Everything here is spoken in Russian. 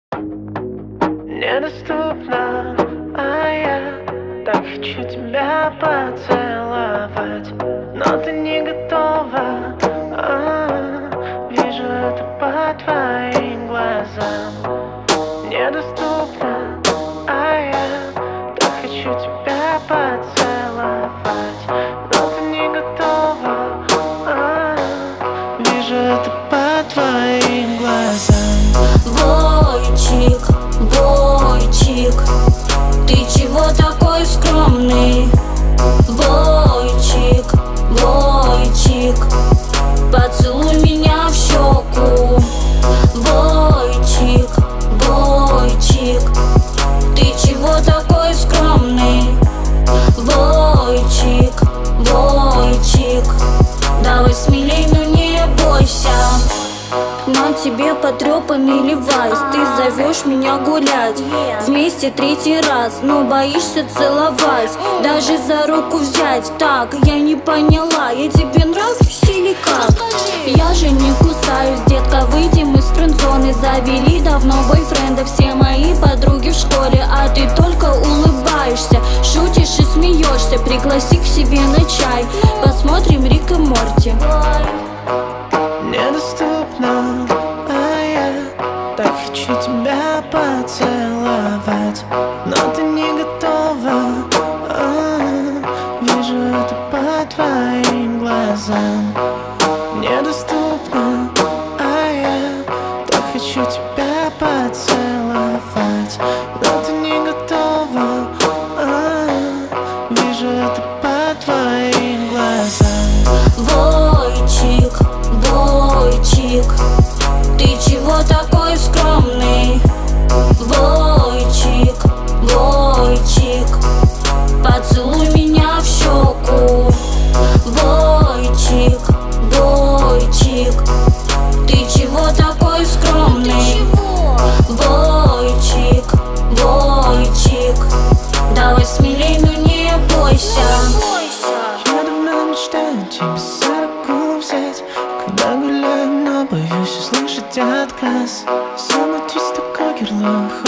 Недоступно, а я так хочу тебя поцеловать, но ты не готова. Вижу это по твоим глазам. Недоступно, а я так хочу тебя поцеловать, но ты не готова. Вижу это по твоим глазам. Бойчик, бойчик, ты чего такой скромный? Бойчик, бойчик, поцелуй меня в щеку. Бойчик, бойчик, ты чего такой скромный? Бойчик, бойчик, давай смелей, но не бойся. На тебе потрепанный левайс, ты зовешь меня гулять вместе третий раз, но боишься целовать, даже за руку взять. Так, я не поняла, я тебе нравлюсь или как? Я же не кусаюсь, детка, выйдем из френдзоны. Завели давно бойфренда все мои подруги в школе, а ты только улыбаешься, шутишь и смеешься. Пригласи к себе на чай, посмотрим Рик и Морти. Недоступно, а я так хочу тебя поцеловать, но ты не готова. Вижу это по твоим глазам. Недоступно, а я так хочу тебя поцеловать, но ты не готова. Вижу это по твоим глазам. Бойчик, бойчик, ты чего такой скромный? Бойчик, бойчик, поцелуй меня в щеку. Бойчик, бойчик, ты чего такой скромный? Бойчик, бойчик, давай смелей, но не бойся. Я давно мечтаю тебя за руку взять, когда гуляем, но боюсь услышать отказ. Самый твист такой герлох,